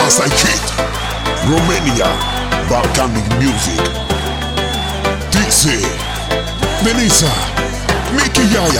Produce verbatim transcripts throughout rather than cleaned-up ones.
Asta-i Kid, Romania, Balkanic Music. Dixie, Melissa, Mickey Yaya.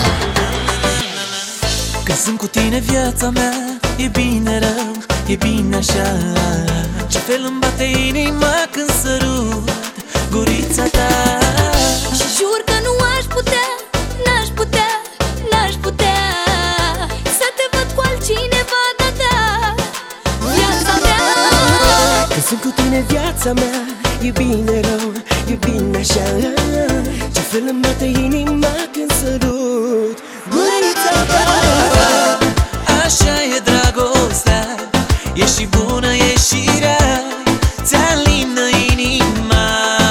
Când sunt cu tine viața mea e bine rău, e bine așa. Ce fel îmi bate inima când sărut gurița ta. Și jur că nu aș putea, n-aș putea, n-aș putea să te văd cu altcineva, da, da, viața mea. Când sunt cu tine viața mea e bine rău, e bine așa. Ce fel îmi bate inima când sărut gurița ta. Așa e dragostea, e și bună, e și rea, ți-alină inima.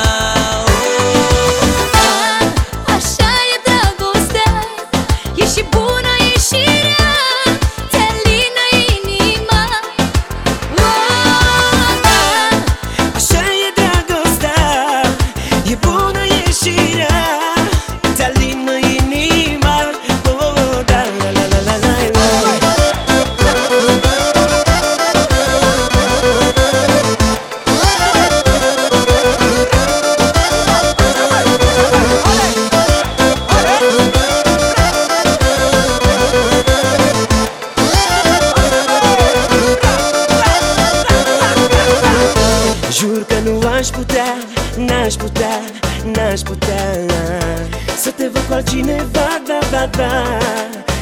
Oh. Așa e dragostea, e și bună, e și rea, ți-alină inima. Oh, da. Așa e dragostea, e bună, e și rea, ți-alină inima. Oh, da, la, la, la, la, la, la. Jur că nu aș putea, n-aș putea, n-aș putea să te văd cu altcineva, da, da, da.